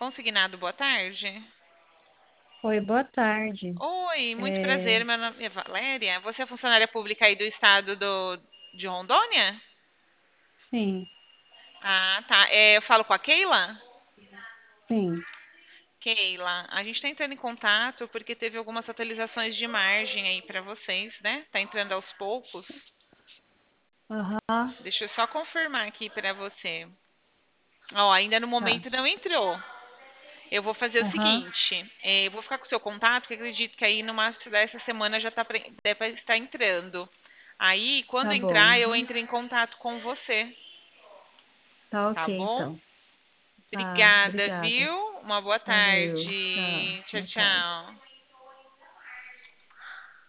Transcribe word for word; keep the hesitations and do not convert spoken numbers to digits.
Consignado, boa tarde. Oi, boa tarde. Oi, muito prazer. É, Meu nome é Valéria. Você é funcionária pública aí do estado do, de Rondônia? sim, Ah, tá. É, eu falo com a Keila? sim. Keila, a gente está entrando em contato porque teve algumas atualizações de margem aí para vocês, né? Tá entrando aos poucos. Aham, Deixa eu só confirmar aqui para você. Ó, ainda no tá. momento não entrou. Eu vou fazer o Aham, seguinte, eh, eu vou ficar com o seu contato, que acredito que aí no máximo dessa semana já tá, pre- deve estar entrando. Aí, quando tá entrar, bom. eu entro em contato com você, Tá tá ok, bom? então. Tá, Obrigada, obrigada. viu? Uma boa Valeu. Tchau. tarde. Tchau, Boa tarde. tchau.